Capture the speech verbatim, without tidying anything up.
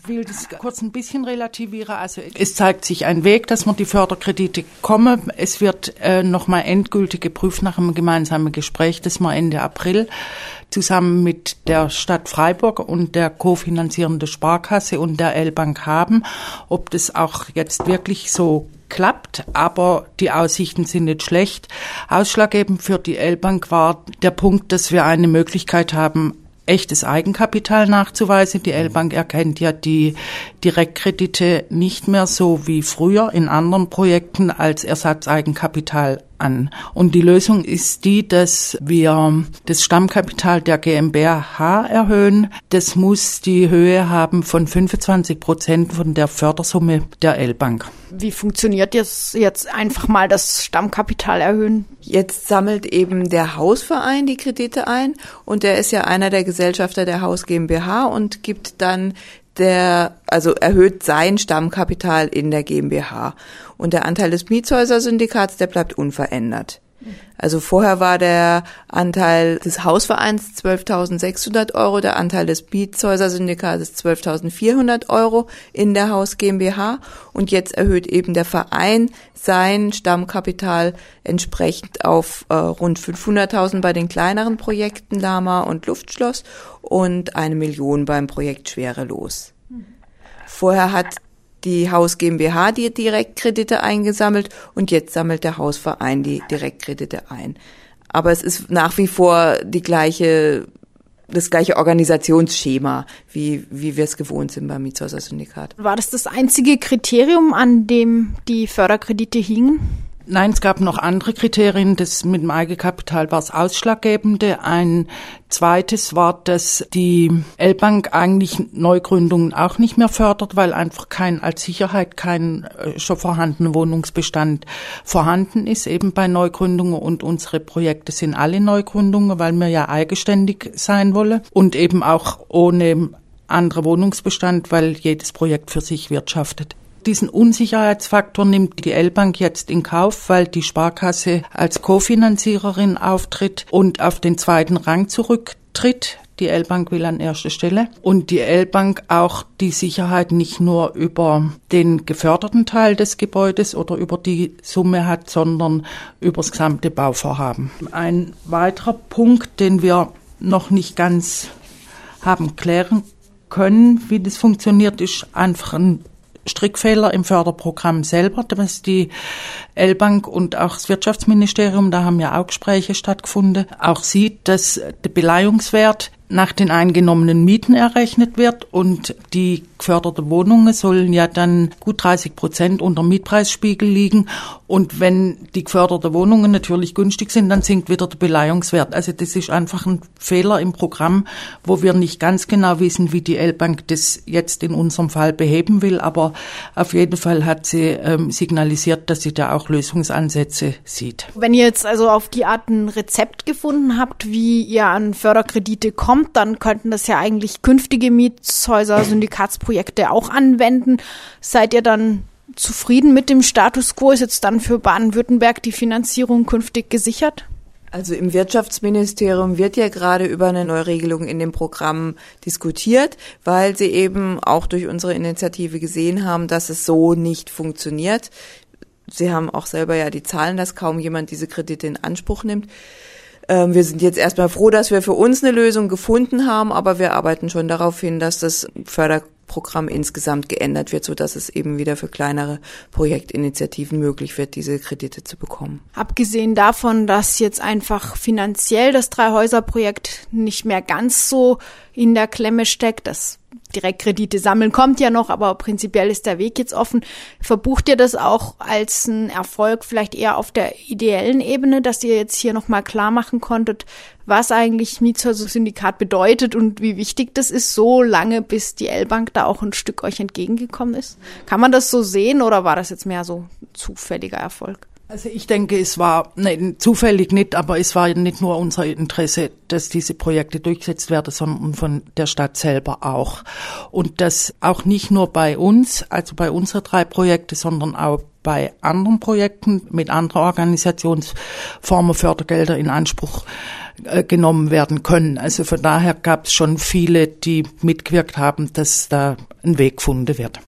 will das kurz ein bisschen relativieren. Also es zeigt sich ein Weg, dass man die Förderkredite kommen. Es wird äh, nochmal endgültig geprüft nach einem gemeinsamen Gespräch, das wir Ende April zusammen mit der Stadt Freiburg und der kofinanzierenden Sparkasse und der L-Bank haben, ob das auch jetzt wirklich so klappt, aber die Aussichten sind nicht schlecht. Ausschlaggebend für die L-Bank war der Punkt, dass wir eine Möglichkeit haben, echtes Eigenkapital nachzuweisen. Die L-Bank erkennt ja die Direktkredite nicht mehr so wie früher in anderen Projekten als Ersatzeigenkapital an. Und die Lösung ist die, dass wir das Stammkapital der GmbH erhöhen. Das muss die Höhe haben von fünfundzwanzig Prozent von der Fördersumme der L-Bank. Wie funktioniert jetzt, jetzt einfach mal das Stammkapital erhöhen? Jetzt sammelt eben der Hausverein die Kredite ein und der ist ja einer der Gesellschafter der Haus GmbH und gibt dann der, also erhöht sein Stammkapital in der GmbH. Und der Anteil des Mietshäuser-Syndikats, der bleibt unverändert. Also vorher war der Anteil des Hausvereins zwölftausendsechshundert Euro, der Anteil des Mietshäuser-Syndikats zwölftausendvierhundert Euro in der Haus GmbH. Und jetzt erhöht eben der Verein sein Stammkapital entsprechend auf äh, rund fünfhunderttausend bei den kleineren Projekten Lama und Luftschloss und eine Million beim Projekt Schwerelos. Vorher hat die Haus GmbH die Direktkredite eingesammelt und jetzt sammelt der Hausverein die Direktkredite ein. Aber es ist nach wie vor die gleiche, das gleiche Organisationsschema, wie, wie wir es gewohnt sind beim Mietshäuser-Syndikat. War das das einzige Kriterium, an dem die Förderkredite hingen? Nein, es gab noch andere Kriterien. Das mit dem Eigenkapital war das Ausschlaggebende. Ein zweites war, dass die L-Bank eigentlich Neugründungen auch nicht mehr fördert, weil einfach kein als Sicherheit kein äh, schon vorhandener Wohnungsbestand vorhanden ist, eben bei Neugründungen. Und unsere Projekte sind alle Neugründungen, weil wir ja eigenständig sein wollen und eben auch ohne anderen Wohnungsbestand, weil jedes Projekt für sich wirtschaftet. Diesen Unsicherheitsfaktor nimmt die L-Bank jetzt in Kauf, weil die Sparkasse als Kofinanziererin auftritt und auf den zweiten Rang zurücktritt. Die L-Bank will an erster Stelle. Und die L-Bank auch die Sicherheit nicht nur über den geförderten Teil des Gebäudes oder über die Summe hat, sondern über das gesamte Bauvorhaben. Ein weiterer Punkt, den wir noch nicht ganz haben klären können, wie das funktioniert, ist einfach ein Strickfehler im Förderprogramm selber, was die L-Bank und auch das Wirtschaftsministerium, da haben ja auch Gespräche stattgefunden, auch sieht, dass der Beleihungswert nach den eingenommenen Mieten errechnet wird und die geförderten Wohnungen sollen ja dann gut dreißig Prozent unter Mietpreisspiegel liegen und wenn die geförderten Wohnungen natürlich günstig sind, dann sinkt wieder der Beleihungswert. Also das ist einfach ein Fehler im Programm, wo wir nicht ganz genau wissen, wie die L-Bank das jetzt in unserem Fall beheben will, aber auf jeden Fall hat sie ähm, signalisiert, dass sie da auch Lösungsansätze sieht. Wenn ihr jetzt also auf die Art ein Rezept gefunden habt, wie ihr an Förderkredite kommt, dann könnten das ja eigentlich künftige Mietshäuser-Syndikatsprojekte auch anwenden. Seid ihr dann zufrieden mit dem Status quo? Ist jetzt dann für Baden-Württemberg die Finanzierung künftig gesichert? Also im Wirtschaftsministerium wird ja gerade über eine Neuregelung in dem Programm diskutiert, weil sie eben auch durch unsere Initiative gesehen haben, dass es so nicht funktioniert. Sie haben auch selber ja die Zahlen, dass kaum jemand diese Kredite in Anspruch nimmt. Wir sind jetzt erstmal froh, dass wir für uns eine Lösung gefunden haben, aber wir arbeiten schon darauf hin, dass das Förderprogramm insgesamt geändert wird, sodass es eben wieder für kleinere Projektinitiativen möglich wird, diese Kredite zu bekommen. Abgesehen davon, dass jetzt einfach finanziell das Drei-Häuser-Projekt nicht mehr ganz so in der Klemme steckt, das Direktkredite sammeln kommt ja noch, aber prinzipiell ist der Weg jetzt offen. Verbucht ihr das auch als einen Erfolg vielleicht eher auf der ideellen Ebene, dass ihr jetzt hier nochmal klar machen konntet, was eigentlich Mietshäuser-Syndikat bedeutet und wie wichtig das ist, so lange bis die L-Bank da auch ein Stück euch entgegengekommen ist? Kann man das so sehen oder war das jetzt mehr so zufälliger Erfolg? Also ich denke, es war nein, zufällig nicht, aber es war nicht nur unser Interesse, dass diese Projekte durchgesetzt werden, sondern von der Stadt selber auch. Und das auch nicht nur bei uns, also bei unseren drei Projekten, sondern auch bei anderen Projekten mit anderen Organisationsformen Fördergelder in Anspruch äh, genommen werden können. Also von daher gab es schon viele, die mitgewirkt haben, dass da ein Weg gefunden wird.